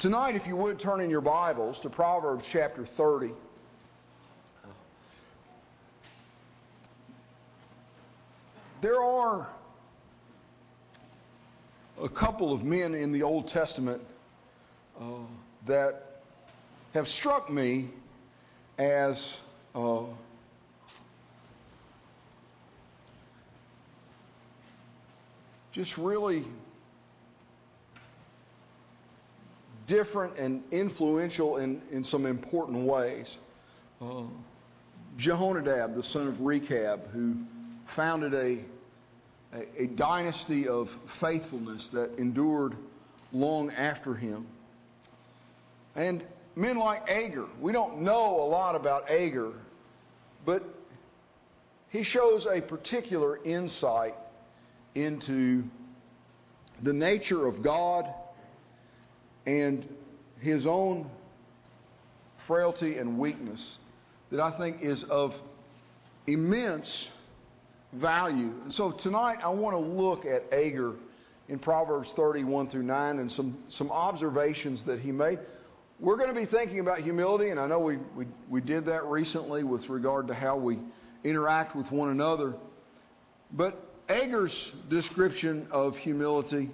Tonight, if you would turn in your Bibles to Proverbs chapter 30. There are a couple of men in the Old Testament that have struck me as just really different and influential in some important ways. Jehonadab, the son of Rechab, who founded a dynasty of faithfulness that endured long after him. And men like Agur. We don't know a lot about Agur, but he shows a particular insight into the nature of God and his own frailty and weakness that I think is of immense value. And so tonight I want to look at Agur in Proverbs 31 through 9 and some observations that he made. We're going to be thinking about humility, and I know we did that recently with regard to how we interact with one another. But Agur's description of humility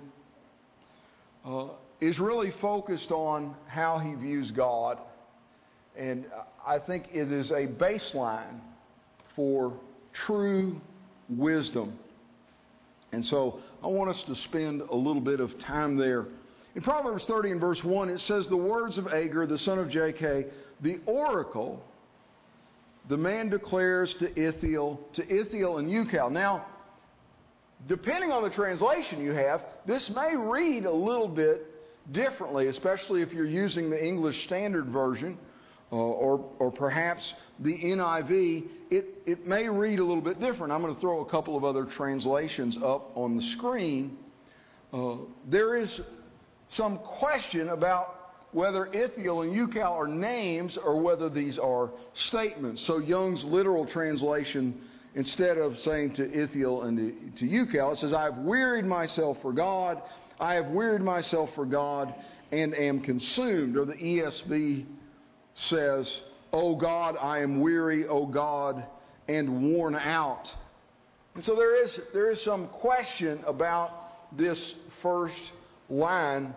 is really focused on how he views God. And I think it is a baseline for true wisdom. And so I want us to spend a little bit of time there. In Proverbs 30 and verse 1, it says, "The words of Agur, the son of Jakeh, the oracle, the man declares to Ithiel and Ucal." Now, depending on the translation you have, this may read a little bit differently, especially if you're using the English Standard Version or perhaps the NIV. It may read a little bit different. I'm going to throw a couple of other translations up on the screen. There is some question about whether Ithiel and Ucal are names or whether these are statements. So Young's literal translation, instead of saying to Ithiel and to Ucal, it says, "I have wearied myself for God. I have wearied myself for God and am consumed." Or the ESV says, "O God, I am weary, O God, and worn out." And so there is some question about this first line.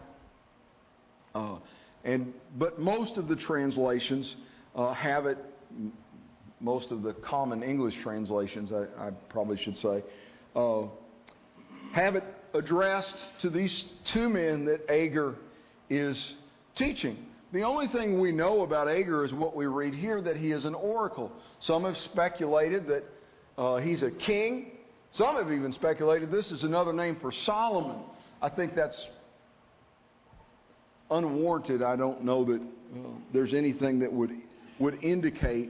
But most of the translations have it. Most of the common English translations, I probably should say, have it addressed to these two men that Agur is teaching. The only thing we know about Agur is what we read here, that he is an oracle. Some have speculated that he's a king. Some have even speculated this is another name for Solomon. I think that's unwarranted. I don't know that there's anything that would indicate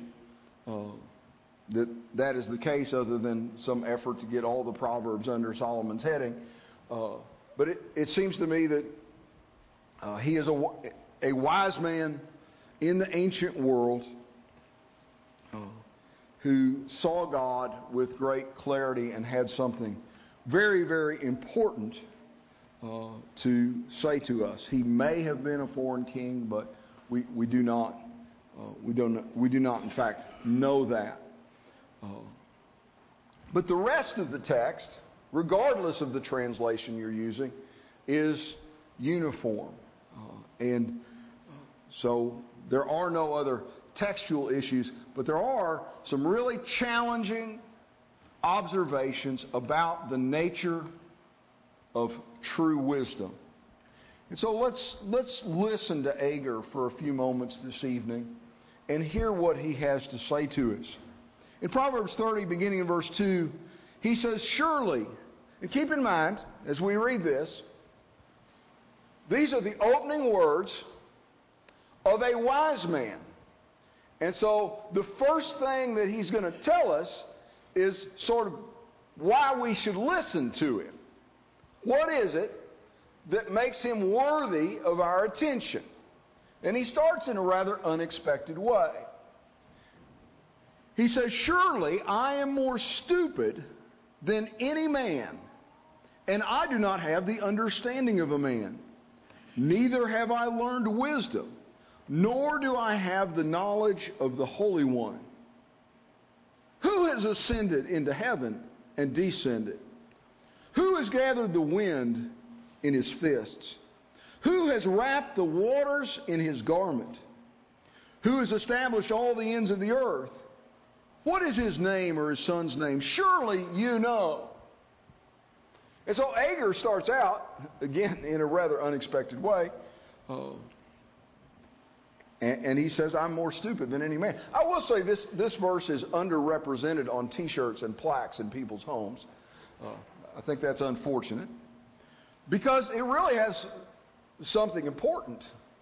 that is the case, other than some effort to get all the Proverbs under Solomon's heading. But it seems to me that he is a wise man in the ancient world who saw God with great clarity and had something very, very important to say to us. He may have been a foreign king, but we do not in fact know that. But the rest of the text, regardless of the translation you're using, is uniform. And so there are no other textual issues, but there are some really challenging observations about the nature of true wisdom. And so let's listen to Agur for a few moments this evening and hear what he has to say to us. In Proverbs 30, beginning in verse 2, he says, "Surely," and keep in mind, as we read this, these are the opening words of a wise man. And so the first thing that he's going to tell us is sort of why we should listen to him. What is it that makes him worthy of our attention? And he starts in a rather unexpected way. He says, "Surely I am more stupid than any man, and I do not have the understanding of a man. neither have I learned wisdom, nor do I have the knowledge of the Holy One. Who has ascended into heaven and descended? Who has gathered the wind in his fists? Who has wrapped the waters in his garment? Who has established all the ends of the earth? What is his name or his son's name? Surely you know. And so Agur starts out, again, in a rather unexpected way. And he says, I'm more stupid than any man. I will say this verse is underrepresented on T-shirts and plaques in people's homes. I think that's unfortunate. Because it really has something important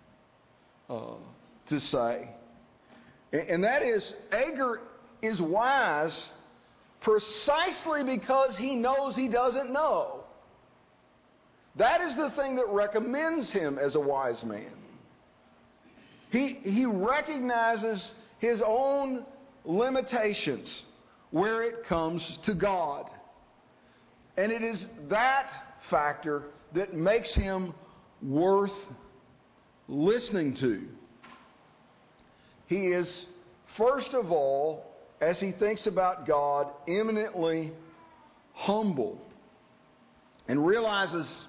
to say. And that is, Agur is wise precisely because he knows he doesn't know. That is the thing that recommends him as a wise man. He recognizes his own limitations where it comes to God. And it is that factor that makes him worth listening to. He is, first of all, as he thinks about God, eminently humble and realizes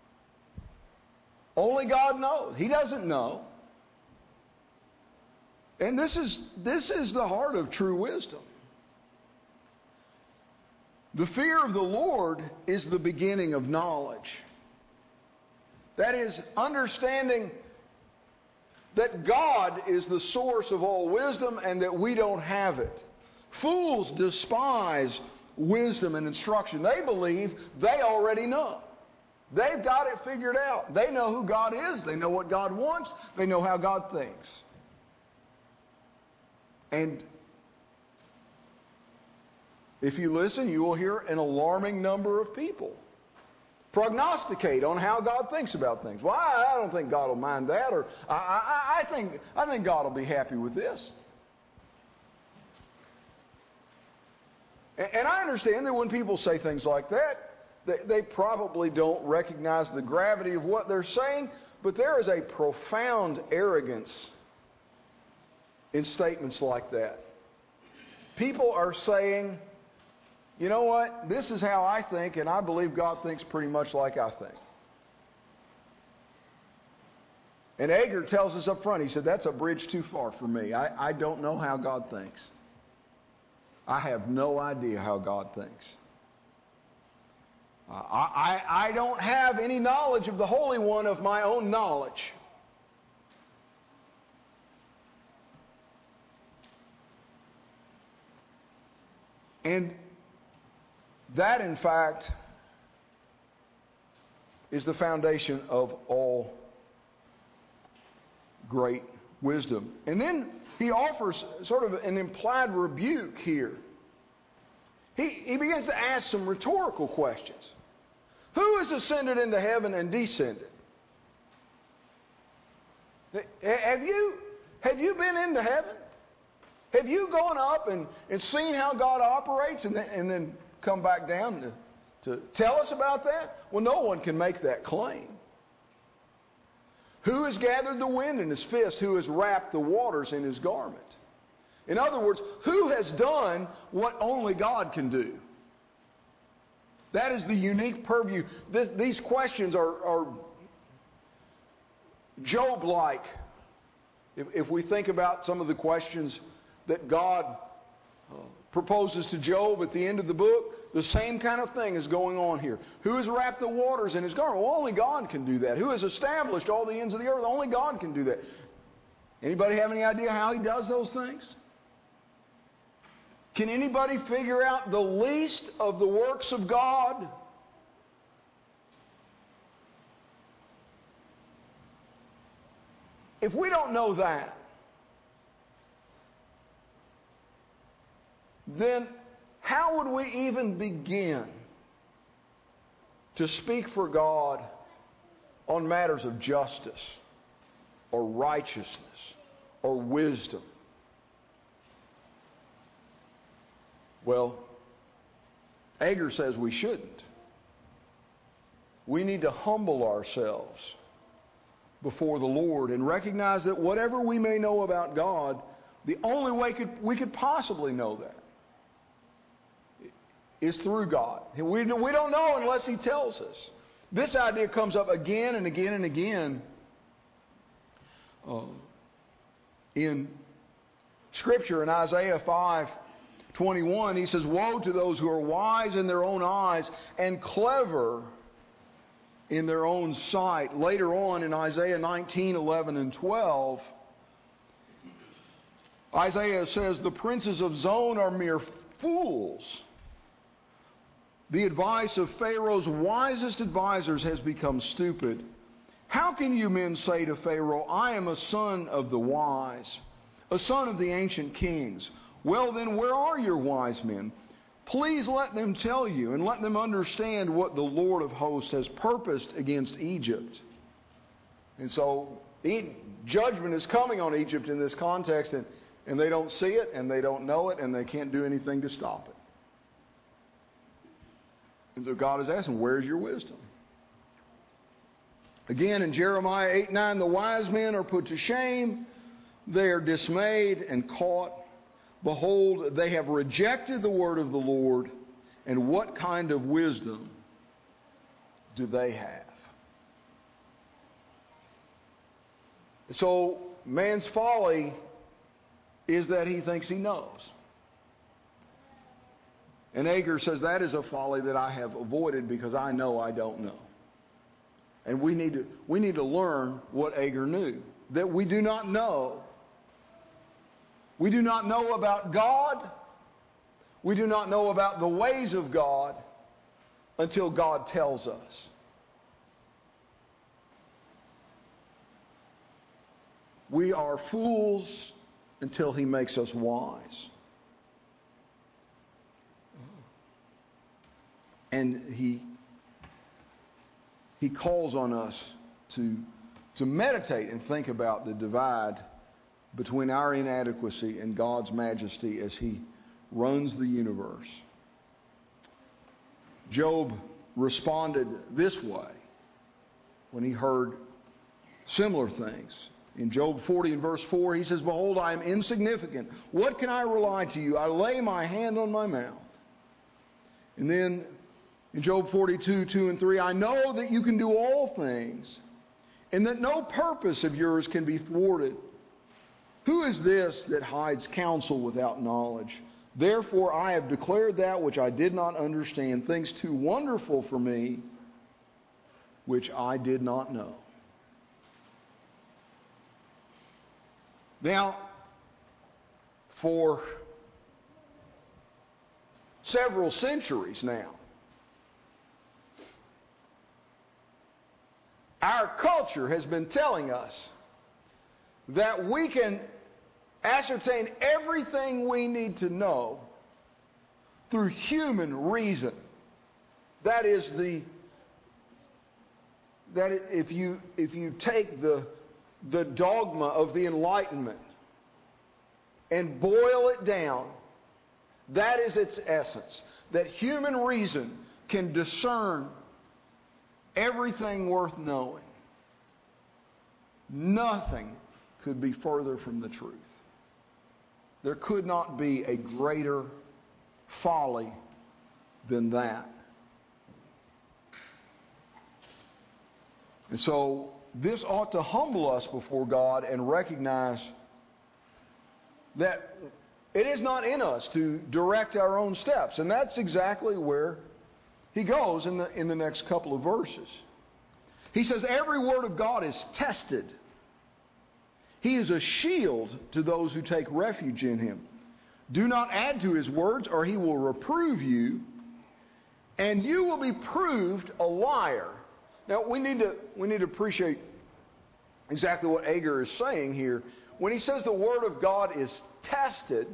only God knows. He doesn't know. And this is the heart of true wisdom. The fear of the Lord is the beginning of knowledge. That is, understanding that God is the source of all wisdom and that we don't have it. Fools despise wisdom and instruction. They believe they already know. They've got it figured out. They know who God is. They know what God wants. They know how God thinks. And if you listen, you will hear an alarming number of people prognosticate on how God thinks about things. Well, I don't think God will mind that, or I think God will be happy with this. And I understand that when people say things like that, they probably don't recognize the gravity of what they're saying, but there is a profound arrogance in statements like that. People are saying, you know what, this is how I think, and I believe God thinks pretty much like I think. And Agur tells us up front, he said, that's a bridge too far for me. I don't know how God thinks. I have no idea how God thinks. I don't have any knowledge of the Holy One of my own knowledge. And that, in fact, is the foundation of all great wisdom. And then he offers sort of an implied rebuke here. He begins to ask some rhetorical questions. Who has ascended into heaven and descended? Have you been into heaven? Have you gone up and seen how God operates and then come back down to tell us about that? Well, no one can make that claim. Who has gathered the wind in his fist? Who has wrapped the waters in his garment? In other words, who has done what only God can do? That is the unique purview. These questions are Job-like. If we think about some of the questions that God proposes to Job at the end of the book, the same kind of thing is going on here. Who has wrapped the waters in his garment? Well, only God can do that. Who has established all the ends of the earth? Only God can do that. Anybody have any idea how he does those things? Can anybody figure out the least of the works of God? If we don't know that, then how would we even begin to speak for God on matters of justice or righteousness or wisdom? Well, Agur says we shouldn't. We need to humble ourselves before the Lord and recognize that whatever we may know about God, the only way we could possibly know that is through God. We don't know unless He tells us. This idea comes up again and again and again in Scripture. In Isaiah 5:21, He says, "Woe to those who are wise in their own eyes and clever in their own sight." Later on in Isaiah 19:11 and 12, Isaiah says, "The princes of Zon are mere fools. The advice of Pharaoh's wisest advisors has become stupid. How can you men say to Pharaoh, 'I am a son of the wise, a son of the ancient kings'? Well then, where are your wise men? Please let them tell you and let them understand what the Lord of hosts has purposed against Egypt." And so judgment is coming on Egypt in this context, and they don't see it, and they don't know it, and they can't do anything to stop it. And so God is asking, where's your wisdom? Again, in Jeremiah 8:9, "The wise men are put to shame. They are dismayed and caught. Behold, they have rejected the word of the Lord. And what kind of wisdom do they have?" So, man's folly is that he thinks he knows. And Agur says, that is a folly that I have avoided because I know I don't know. And we need to learn what Agur knew, that we do not know. We do not know about God. We do not know about the ways of God until God tells us. We are fools until He makes us wise. And He calls on us to meditate and think about the divide between our inadequacy and God's majesty as He runs the universe. Job responded this way when he heard similar things. In Job 40 and verse 4, he says, "Behold, I am insignificant. What can I rely to you? I lay my hand on my mouth." And then in Job 42, 2 and 3, "I know that you can do all things, and that no purpose of yours can be thwarted. Who is this that hides counsel without knowledge? Therefore I have declared that which I did not understand, things too wonderful for me, which I did not know." Now, for several centuries now, our culture has been telling us that we can ascertain everything we need to know through human reason. That is if you take the dogma of the Enlightenment and boil it down, that is its essence. That human reason can discern everything worth knowing. Nothing could be further from the truth. There could not be a greater folly than that. And so this ought to humble us before God and recognize that it is not in us to direct our own steps. And that's exactly where he goes in the next couple of verses. He says, every word of God is tested. He is a shield to those who take refuge in Him. Do not add to His words, or He will reprove you, and you will be proved a liar. Now, we need to appreciate exactly what Agur is saying here. When he says the Word of God is tested,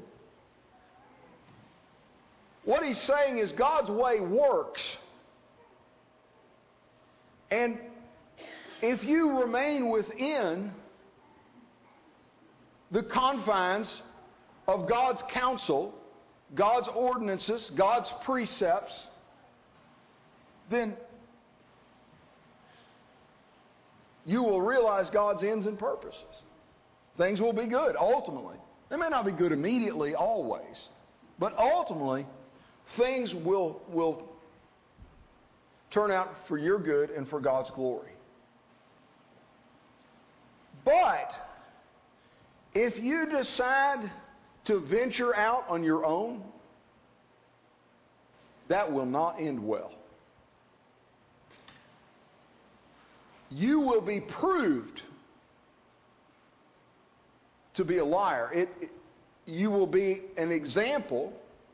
what he's saying is God's way works. And if you remain within the confines of God's counsel, God's ordinances, God's precepts, then you will realize God's ends and purposes. Things will be good, ultimately. They may not be good immediately, always. But ultimately, things will turn out for your good and for God's glory. But if you decide to venture out on your own, that will not end well. You will be proved to be a liar. You will be an example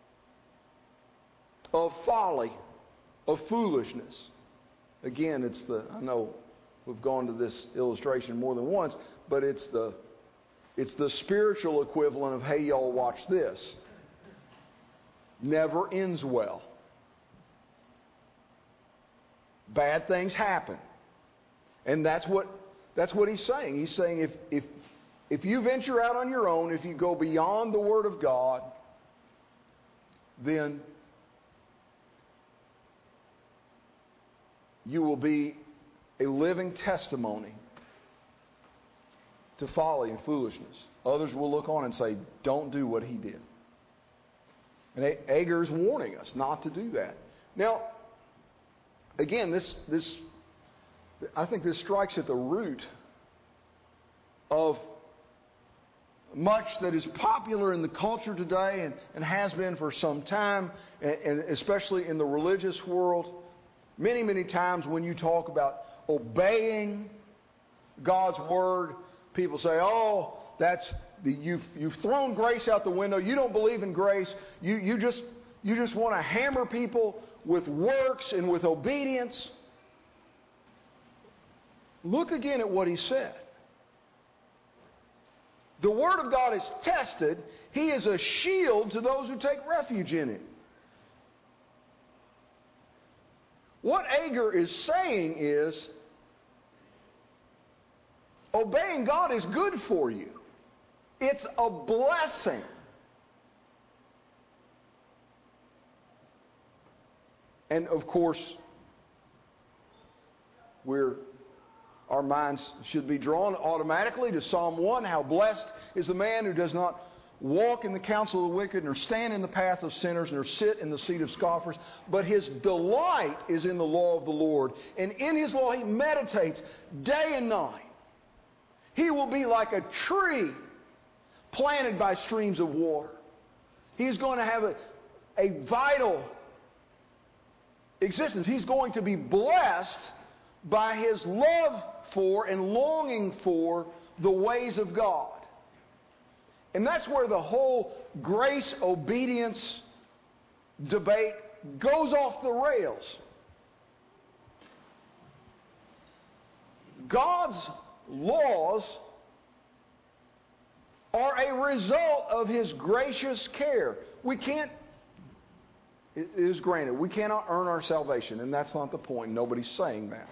of folly, of foolishness. Again, I know we've gone to this illustration more than once, but it's the spiritual equivalent of, hey, y'all, watch this. Never ends well. Bad things happen. And that's what he's saying. He's saying if you venture out on your own, if you go beyond the Word of God, then you will be a living testimony to folly and foolishness. Others will look on and say, don't do what he did. And Agur is warning us not to do that. Now, again, I think this strikes at the root of much that is popular in the culture today and has been for some time, and especially in the religious world. Many, many times when you talk about obeying God's Word, people say, oh, you've thrown grace out the window. You don't believe in grace. You just want to hammer people with works and with obedience. Look again at what he said. The Word of God is tested. He is a shield to those who take refuge in it. What Agur is saying is, obeying God is good for you. It's a blessing. And of course, our minds should be drawn automatically to Psalm 1. How blessed is the man who does not walk in the counsel of the wicked, nor stand in the path of sinners, nor sit in the seat of scoffers. But his delight is in the law of the Lord. And in his law he meditates day and night. He will be like a tree planted by streams of water. He's going to have a vital existence. He's going to be blessed by his love for and longing for the ways of God. And that's where the whole grace-obedience debate goes off the rails. God's laws are a result of his gracious care. It is granted, we cannot earn our salvation, and that's not the point. Nobody's saying that.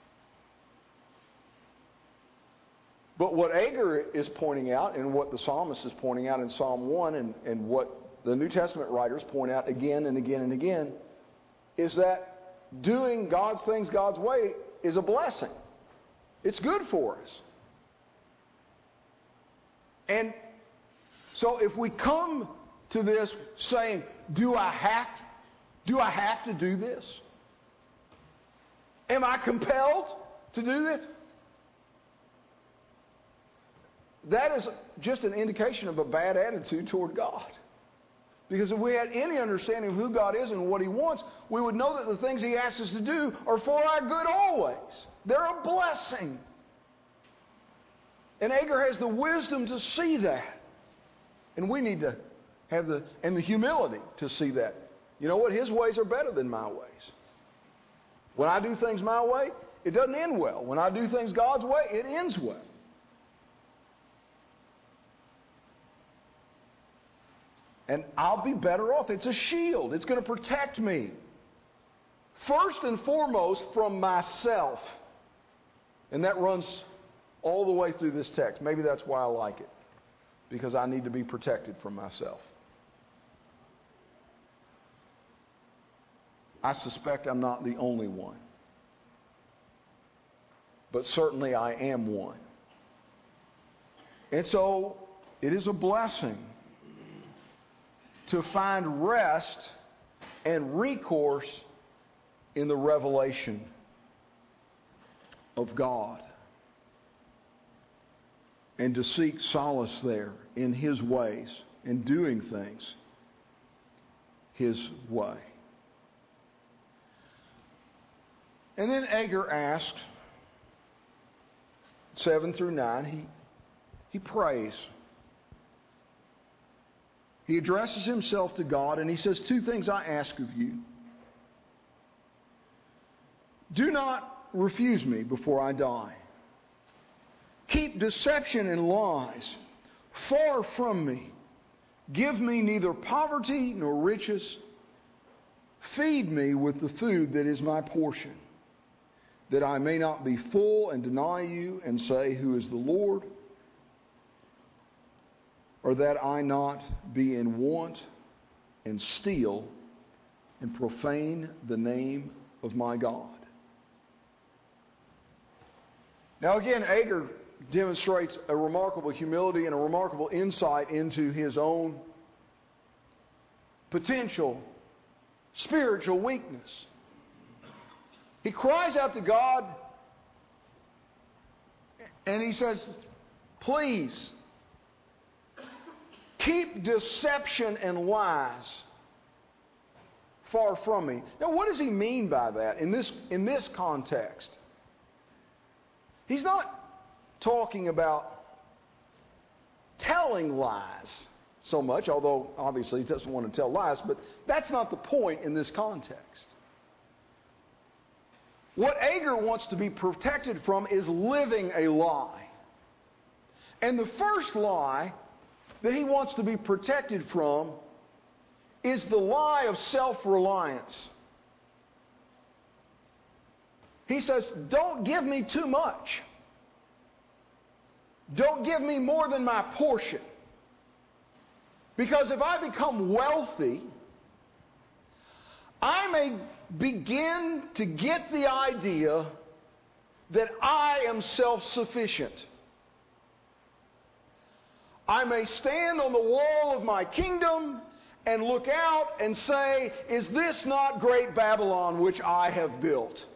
But what Agur is pointing out, and what the psalmist is pointing out in Psalm 1, and what the New Testament writers point out again and again and again, is that doing God's things God's way is a blessing. It's good for us. And so if we come to this saying, do I have to do this? Am I compelled to do this? That is just an indication of a bad attitude toward God. Because if we had any understanding of who God is and what he wants, we would know that the things he asks us to do are for our good always. They're a blessing. And Agur has the wisdom to see that. And we need to have the humility to see that. You know what? His ways are better than my ways. When I do things my way, it doesn't end well. When I do things God's way, it ends well. And I'll be better off. It's a shield. It's going to protect me. First and foremost from myself. And that runs all the way through this text. Maybe that's why I like it. Because I need to be protected from myself. I suspect I'm not the only one but certainly I am one. And so it is a blessing to find rest and recourse in the revelation of God, and to seek solace there in His ways and doing things His way. And then Agur asked, 7 through 9, he prays. He addresses himself to God, and he says, 2 things I ask of you. Do not refuse me before I die. Keep deception and lies far from me. Give me neither poverty nor riches. Feed me with the food that is my portion, that I may not be full and deny you and say, who is the Lord? Or that I not be in want and steal and profane the name of my God. Now again, Agur demonstrates a remarkable humility and a remarkable insight into his own potential spiritual weakness. He cries out to God and he says, please, keep deception and lies far from me. Now, what does he mean by that in this context? He's not talking about telling lies so much, although obviously he doesn't want to tell lies, but that's not the point in this context. What Agur wants to be protected from is living a lie. And the first lie that he wants to be protected from is the lie of self-reliance. He says, don't give me too much. Don't give me more than my portion. Because if I become wealthy, I may begin to get the idea that I am self-sufficient. I may stand on the wall of my kingdom and look out and say, is this not great Babylon which I have built?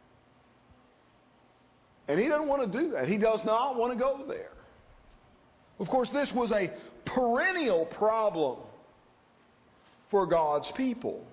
And he doesn't want to do that. He does not want to go there. Of course, this was a perennial problem for God's people.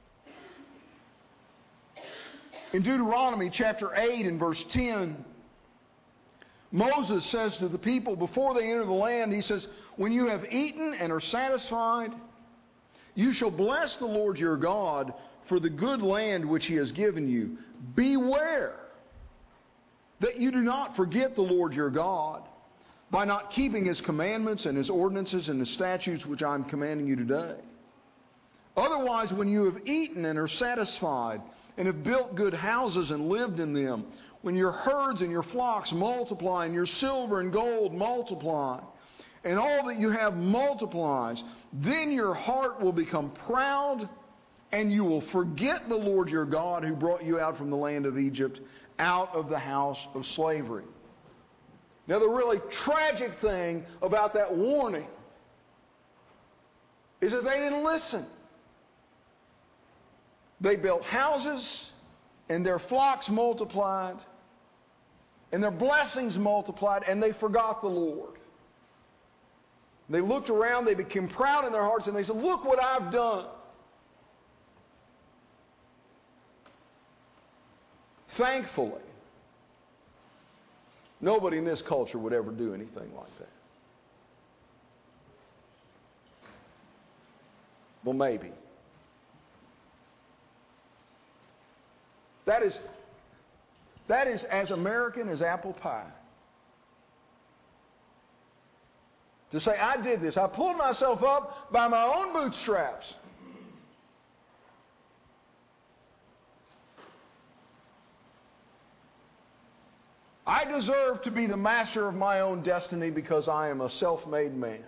In Deuteronomy chapter 8 and verse 10, Moses says to the people before they enter the land, he says, when you have eaten and are satisfied, you shall bless the Lord your God for the good land which he has given you. Beware that you do not forget the Lord your God by not keeping his commandments and his ordinances and his statutes which I am commanding you today. Otherwise, when you have eaten and are satisfied and have built good houses and lived in them, when your herds and your flocks multiply and your silver and gold multiply, and all that you have multiplies, then your heart will become proud and you will forget the Lord your God who brought you out from the land of Egypt, out of the house of slavery. Now, the really tragic thing about that warning is that they didn't listen. They built houses, and their flocks multiplied, and their blessings multiplied, and they forgot the Lord. They looked around, they became proud in their hearts, and they said, look what I've done. Thankfully, nobody in this culture would ever do anything like that. Well, maybe. That is as American as apple pie. To say, I did this. I pulled myself up by my own bootstraps. I deserve to be the master of my own destiny because I am a self-made man.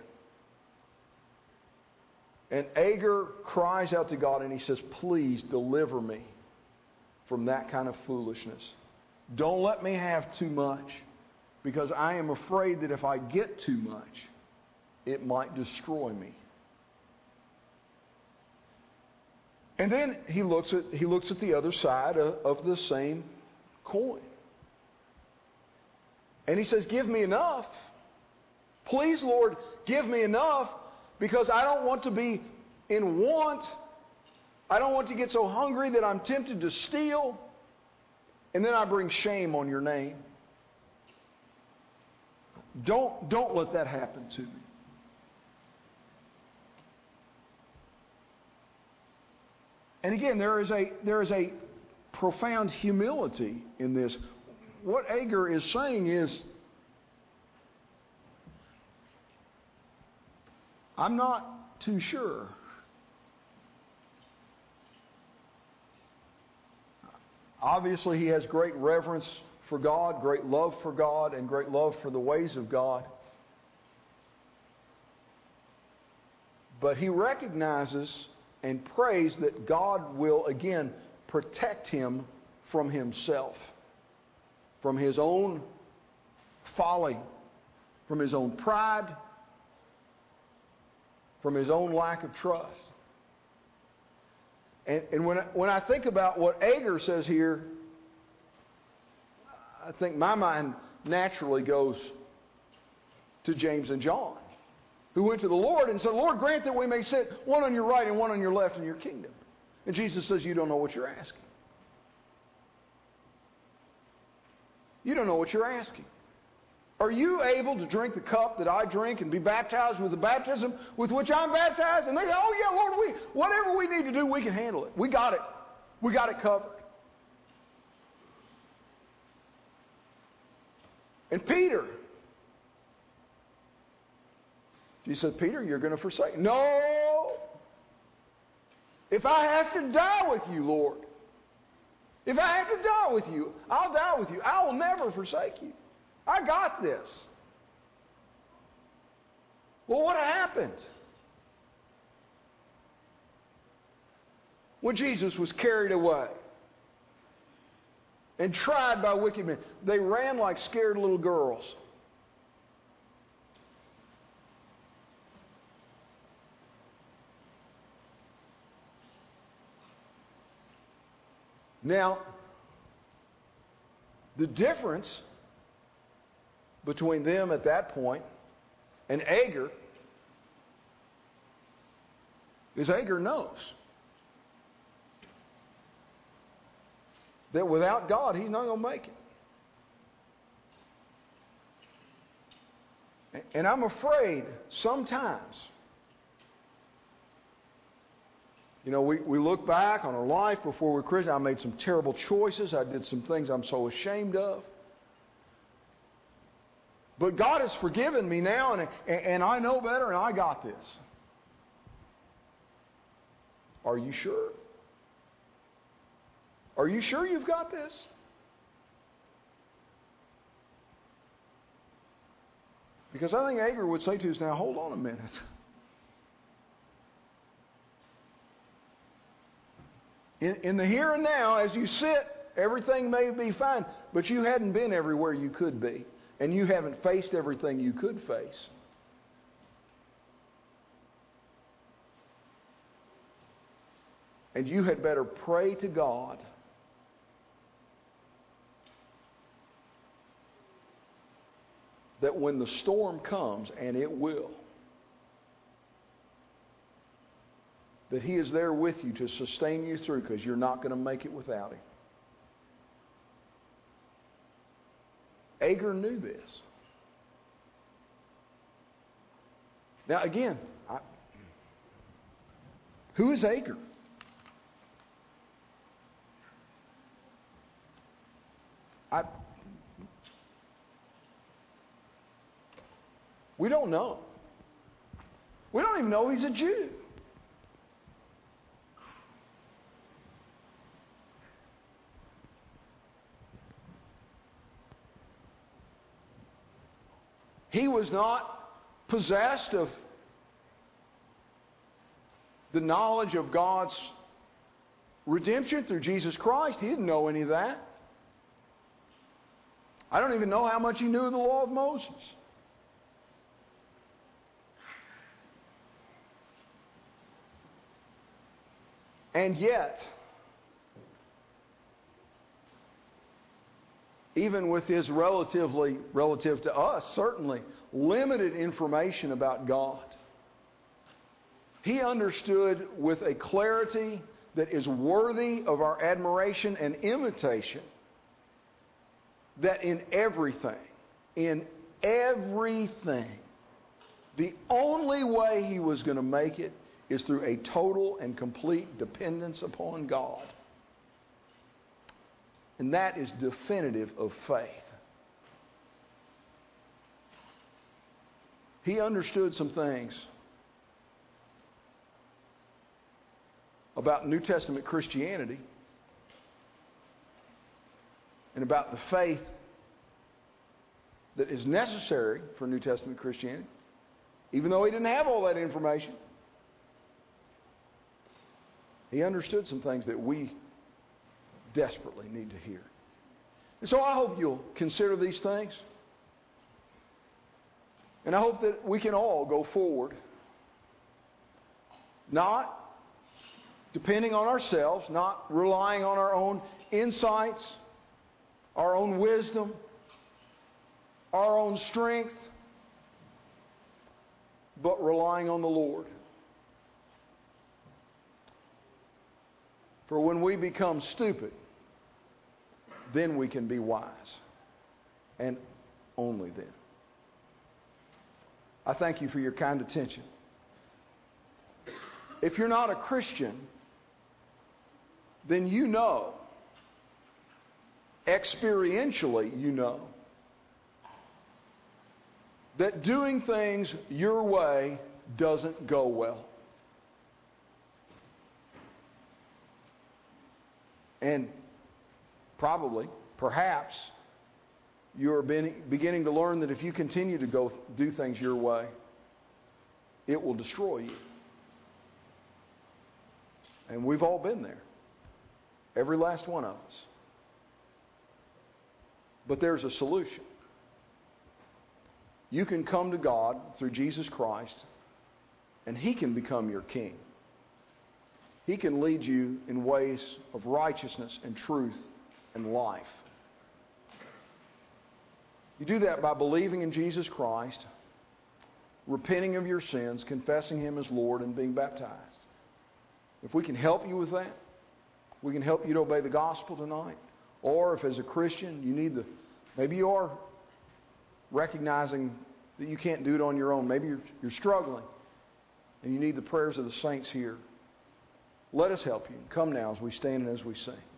And Agur cries out to God and he says, please deliver me from that kind of foolishness. Don't let me have too much, because I am afraid that if I get too much, it might destroy me. And then he looks at the other side of the same coin. And he says, give me enough. Please, Lord, give me enough, because I don't want to be in want. I don't want to get so hungry that I'm tempted to steal, and then I bring shame on your name. Don't let that happen to me. And again, there is a profound humility in this. What Agur is saying is, I'm not too sure. Obviously, he has great reverence for God, great love for God, and great love for the ways of God. But he recognizes and prays that God will, again, protect him from himself, from his own folly, from his own pride, from his own lack of trust. And when I think about what Agur says here, I think my mind naturally goes to James and John, who went to the Lord and said, Lord, grant that we may sit one on your right and one on your left in your kingdom. And Jesus says, you don't know what you're asking. You don't know what you're asking. Are you able to drink the cup that I drink and be baptized with the baptism with which I'm baptized? And they go, oh yeah, Lord, whatever we need to do, we can handle it. We got it. We got it covered. And Peter, Jesus said, Peter, you're going to forsake. No. If I have to die with you, Lord, if I have to die with you, I'll die with you. I will never forsake you. I got this. Well, what happened? When Jesus was carried away and tried by wicked men, they ran like scared little girls. Now, the difference between them at that point and Agur is Agur knows that without God, he's not going to make it. And I'm afraid sometimes, you know, we look back on our life before we're Christian. I made some terrible choices. I did some things I'm so ashamed of. But God has forgiven me now, and I know better, and I got this. Are you sure? Are you sure you've got this? Because I think Agur would say to us, now hold on a minute. In the here and now, as you sit, everything may be fine, but you hadn't been everywhere you could be. And you haven't faced everything you could face. And you had better pray to God that when the storm comes, and it will, that He is there with you to sustain you through, because you're not going to make it without Him. Agur knew this. Now again, who is Agur? We don't know. We don't even know he's a Jew. He was not possessed of the knowledge of God's redemption through Jesus Christ. He didn't know any of that. I don't even know how much he knew of the law of Moses. And yet, even with his relative to us, certainly, limited information about God, he understood with a clarity that is worthy of our admiration and imitation that in everything, the only way he was going to make it is through a total and complete dependence upon God. And that is definitive of faith. He understood some things about New Testament Christianity and about the faith that is necessary for New Testament Christianity, even though he didn't have all that information. He understood some things that we desperately need to hear. And so I hope you'll consider these things. And I hope that we can all go forward, not depending on ourselves, not relying on our own insights, our own wisdom, our own strength, but relying on the Lord. For when we become stupid, then we can be wise. And only then. I thank you for your kind attention. If you're not a Christian, then you know, experientially you know, that doing things your way doesn't go well. And probably, perhaps, you're beginning to learn that if you continue to go do things your way, it will destroy you. And we've all been there. Every last one of us. But there's a solution. You can come to God through Jesus Christ, and He can become your King. He can lead you in ways of righteousness and truth and life. You do that by believing in Jesus Christ, repenting of your sins, confessing Him as Lord, and being baptized. If we can help you with that, we can help you to obey the gospel tonight. Or if as a Christian you need maybe you are recognizing that you can't do it on your own. Maybe you're struggling and you need the prayers of the saints here. Let us help you. Come now as we stand and as we sing.